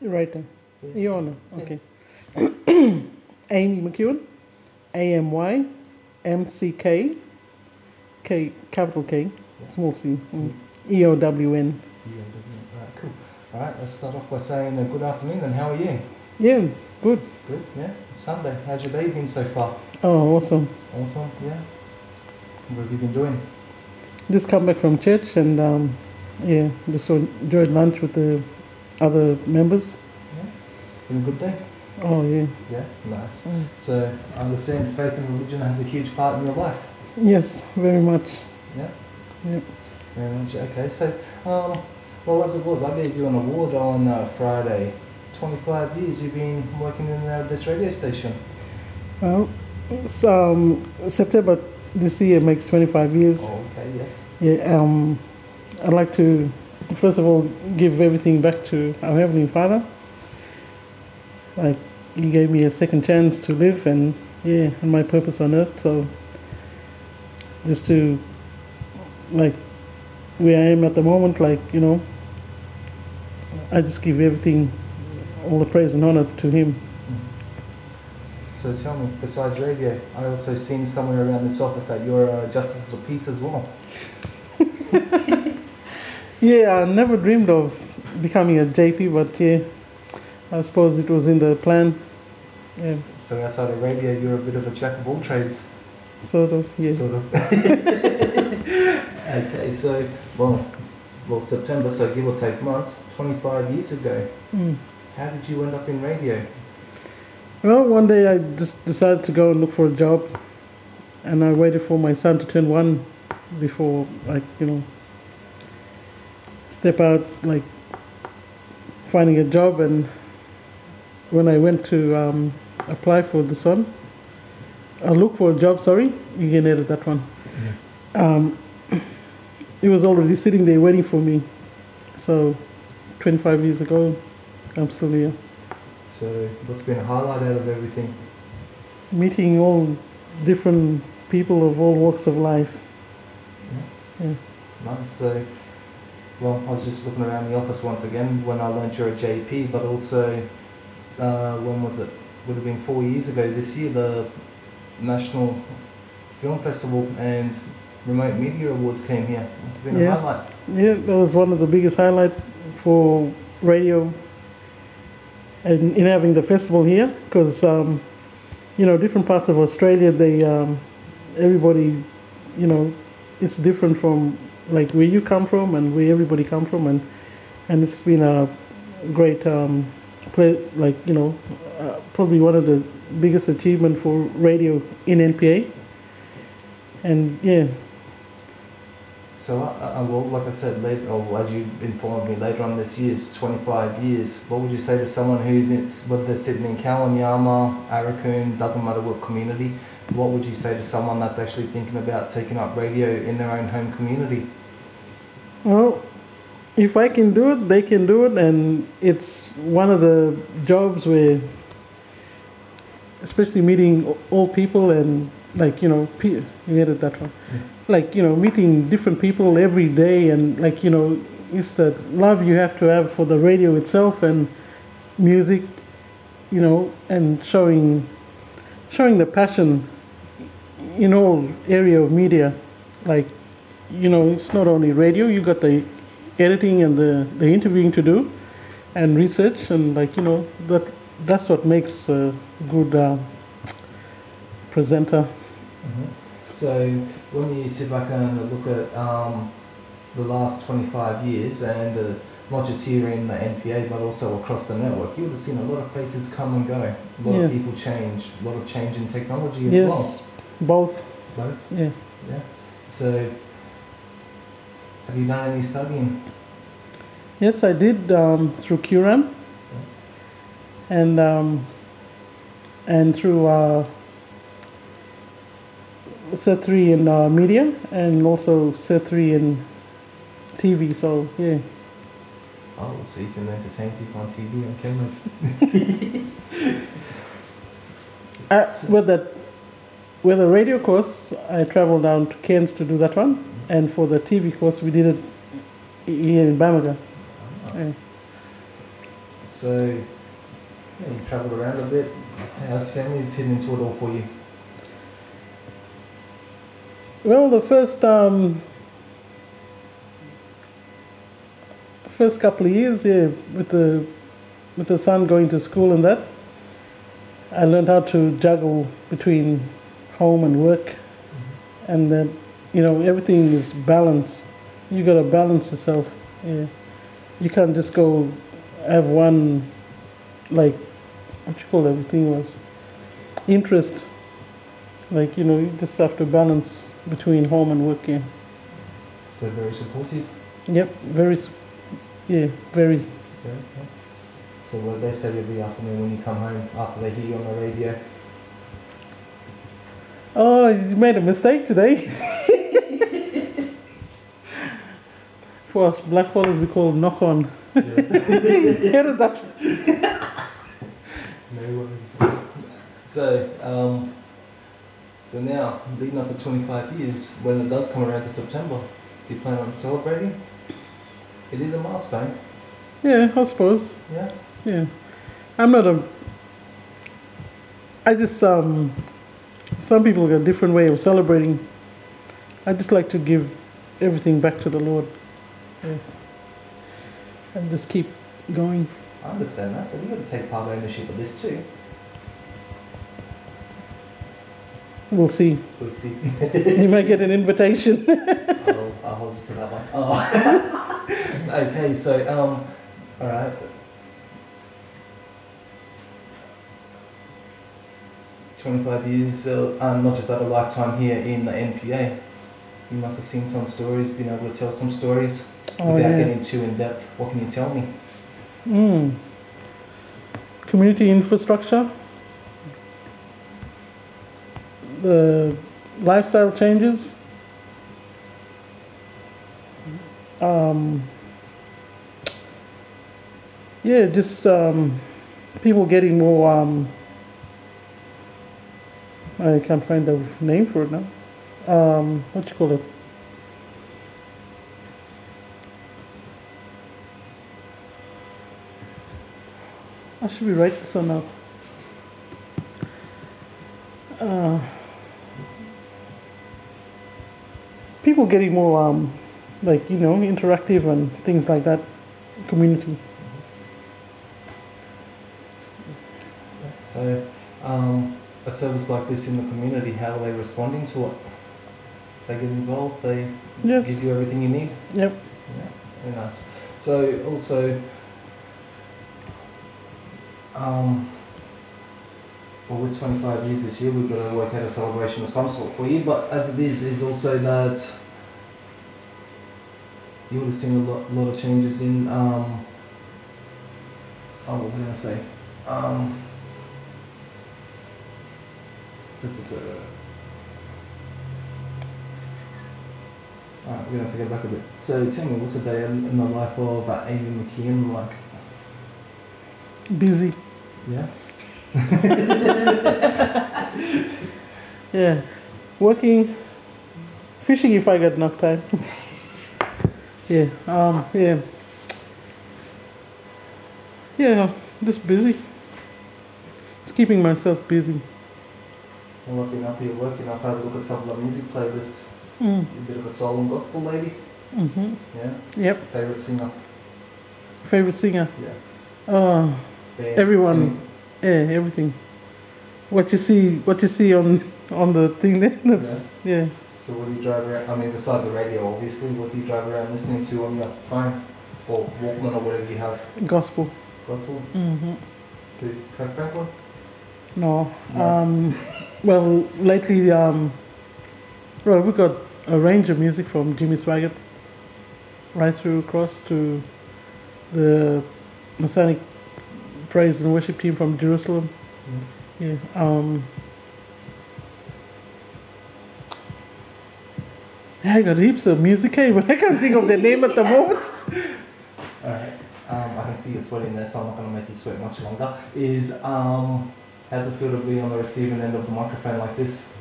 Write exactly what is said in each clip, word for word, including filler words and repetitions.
Right there. Yeah. You're on. Yeah. Okay. Amy McEwen, A M Y M C K, K, capital K, Yeah. small c, mm. Mm. E O W N. Yeah, definitely. Alright, cool. Alright, let's start off by saying uh, good afternoon and how are you? Yeah, good. Good, yeah. It's Sunday. How's your day been so far? Oh, awesome. Awesome, yeah. What have you been doing? Just come back from church and, um, yeah, just enjoyed lunch with the other members. Yeah. Been a good day? Oh, yeah. Yeah, nice. Mm. So, I understand faith and religion has a huge part in your life. Yes, very much. Yeah? Yeah. Very much. Okay, so, um, well, as it was, I gave you an award on uh, Friday. twenty-five years you've been working in uh, this radio station. Well, it's, um, September this year makes twenty-five years. Oh, okay, yes. Yeah, um, I'd like to, first of all, give everything back to our Heavenly Father. Like, He gave me a second chance to live and, yeah, and my purpose on earth. So, just to, like, where I am at the moment, like, you know, I just give everything, all the praise and honor to Him. So tell me, besides radio, I also seen somewhere around this office that you're a Justice of the Peace as well. Yeah, I never dreamed of becoming a J P, but yeah, I suppose it was in the plan. Yeah, So outside of radio, you're a bit of a jack of all trades. sort of, yeah. Sort of. Okay, so, well, well, September, so give or take months, twenty-five years ago. Mm. How did you end up in radio? Well, one day I just decided to go and look for a job, and I waited for my son to turn one before, like, you know, step out, like, finding a job. And when I went to um, apply for this one, I look for a job, sorry, you can edit that one. Yeah. Um, it was already sitting there waiting for me. So, twenty-five years ago, I'm still here. So what's been a highlight out of everything? Meeting all different people of all walks of life. Yeah. Yeah. Nice. So, well, I was just looking around the office once again when I learnt you're a J P, but also, uh, when was it? Would have been four years ago this year, the National Film Festival and Remote Media Awards came here. Must have been Yeah. a highlight. Yeah, that was one of the biggest highlights for radio and in having the festival here, because um, you know, different parts of Australia, they um, everybody, you know, it's different from like where you come from and where everybody come from, and and it's been a great um, play, like, you know, uh, probably one of the biggest achievement for radio in N P A. And yeah. So, uh, uh, well, like I said, later, or as you informed me, later on this year is twenty-five years. What would you say to someone who's in, whether they're sitting in Kawanyama, Arakoon, doesn't matter what community, what would you say to someone that's actually thinking about taking up radio in their own home community? Well, if I can do it, they can do it, and it's one of the jobs where, especially meeting all people and, like, you know, pe- you get it that one, Yeah. like, you know, meeting different people every day, and, like, you know, it's the love you have to have for the radio itself and music, you know, and showing showing the passion in all area of media. Like, you know, it's not only radio, you got the editing and the, the interviewing to do and research, and, like, you know, that that's what makes a good uh, presenter. Mm-hmm. So when you sit back and look at um, the last twenty-five years, and uh, not just here in the N P A but also across the network, you would have seen a lot of faces come and go, a lot Yeah. of people change, a lot of change in technology as Yes, both. well. Both? Yeah. Yeah. So have you done any studying? Yes, I did um, through Q R A M and um, and through uh, Cert three in uh, media, and also Cert three in T V. So yeah. Oh, so you can entertain people on T V, on cameras. Uh, with that, with the radio course, I traveled down to Cairns to do that one, and for the T V course, we did it here in Bamaga. Oh. Yeah. So, yeah, you travelled around a bit. How's family fit into it all for you? Well, the first um, first couple of years, yeah, with the with the son going to school and that, I learned how to juggle between home and work, Mm-hmm. and that you know everything is balance. You got to balance yourself. Yeah, you can't just go have one, like what you call that thing was interest. Like you know, you just have to balance between home and work. Yeah. So very supportive. Yep. Very. s- Yeah. Very. Yeah, yeah. So what do they say every afternoon when you come home after they hear you on the radio? Oh, you made a mistake today. For us black fellas, we call knock on. Yeah. Hear that? No worries. So, um, so now, leading up to twenty-five years, when it does come around to September, do you plan on celebrating? It is a milestone, Yeah, I suppose. yeah? Yeah, I'm not a. I just um. Some people got a different way of celebrating. I just like to give everything back to the Lord. Yeah. And just keep going. I understand that, but you've got to take part ownership of this too. We'll see. We'll see. You might get an invitation. I'll, I'll hold you to that one. Oh. Okay, so, um, alright. twenty-five years, uh, um, not just that, a lifetime here in the N P A. You must have seen some stories, been able to tell some stories Oh, without yeah. getting too in depth. What can you tell me? Mm. Community infrastructure. The lifestyle changes. Um, yeah, just um, people getting more. Um, I can't find the name for it now. Um, what you call it? I should be write this one up. Uh, people getting more, um, like you know, interactive and things like that. Community. So, um, a service like this in the community, how are they responding to it? They get involved, they Yes. give you everything you need? Yep. Yeah, very nice. So, also, um, well, with twenty-five years this year, we've got to work out a celebration of some sort for you, but as it is, is also that you would have seen a lot, lot of changes in, um, oh, what was I going to say? Um, da, da, da. Alright, we're going to take it back a bit. So tell me, what's a day in, in the life of uh, Amy McKeon like? Busy. Yeah? Yeah. Working. Fishing if I got enough time. Yeah. Um. Yeah. Yeah. Just busy. Just keeping myself busy. I'm looking up here working. I've had a look at some of the music playlists. Mm. You're a bit of a soul and gospel lady. Mhm. Yeah? Yep. Favourite singer? Favorite singer. Yeah. Uh. Band? Everyone. Yeah. Everything. What you see. What you see on on the thing there. That's yeah. So what do you drive around? I mean, besides the radio, obviously, what do you drive around listening to on your phone? Or Walkman or whatever you have? Gospel. Gospel? Mhm. The Kirk Franklin? No. No. Um. Well, lately, um. Well, we got a range of music from Jimmy Swaggart, right through across to the Masonic Praise and Worship Team from Jerusalem. Mm. Yeah. Um. Yeah, I got heaps of music, eh, but I can't think of the name at the moment. Alright. Um, I can see you sweating there, so I'm not going to make you sweat much longer. Is, um, how's it feel to be on the receiving end of the microphone like this?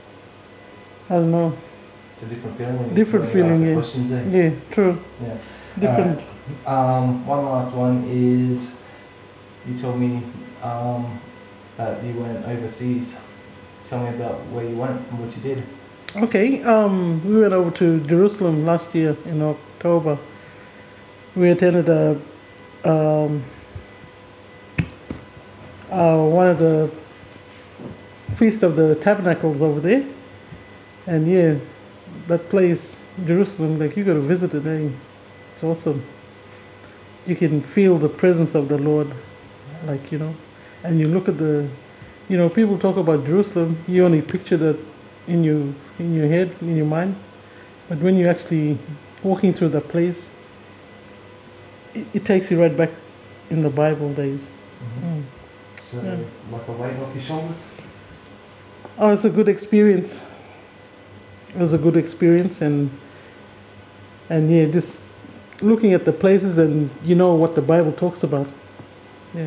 I don't know. It's a different feeling when you, Different when you ask feeling, the yeah. questions there. Yeah, true. Yeah. different. Alright. Um, one last one is you told me um, that you went overseas. Tell me about where you went and what you did. Okay, um, we went over to Jerusalem last year in October. We attended a um, uh, one of the Feast of the Tabernacles over there, and yeah, that place, Jerusalem, like you got to visit it. Eh? It's awesome. You can feel the presence of the Lord, like you know, and you look at the, you know, people talk about Jerusalem. You only picture that in your in your head, in your mind, but when you're actually walking through that place, it, it takes you right back in the Bible days. Mm-hmm. Mm. So, Yeah. like a weight off your shoulders? Oh, it's a good experience. It was a good experience, and and yeah, just looking at the places and you know what the Bible talks about. Yeah.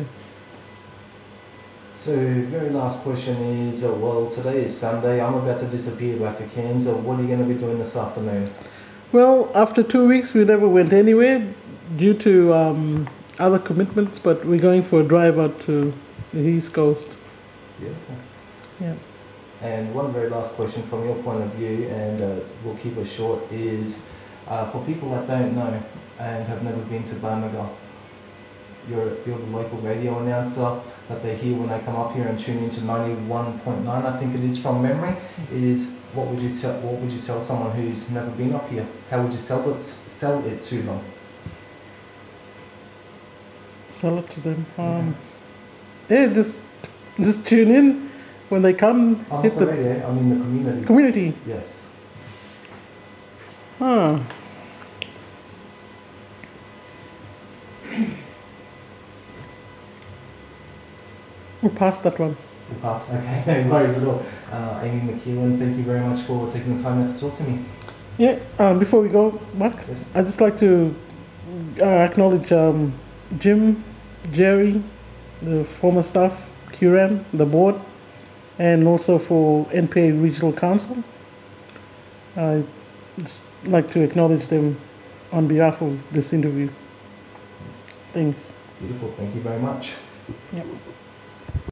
So, very last question is, uh, well, today is Sunday. I'm about to disappear back to Cairns. So, what are you going to be doing this afternoon? Well, after two weeks, we never went anywhere due to um, other commitments, but we're going for a drive out to the East Coast. Beautiful. Yeah. And one very last question from your point of view, and uh, we'll keep it short, is uh, for people that don't know and have never been to Barnaga, you're, you're the local radio announcer that they hear when they come up here and tune into ninety-one point nine, I think it is from memory, is what would you tell what would you tell someone who's never been up here? How would you sell it sell it to them? Sell it to them. Um, yeah, just just tune in when they come. Oh, hit not the the radio, I mean the community. community. Yes. Huh. We'll pass that one. The past. Okay, no worries at all. Uh, Amy McEwen, thank you very much for taking the time out to talk to me. Yeah. Um, before we go, Mark, Yes. I'd just like to uh, acknowledge um, Jim, Jerry, the former staff, Q R A M, the board, and also for N P A Regional Council. I'd just like to acknowledge them on behalf of this interview. Thanks. Beautiful, thank you very much. Yep.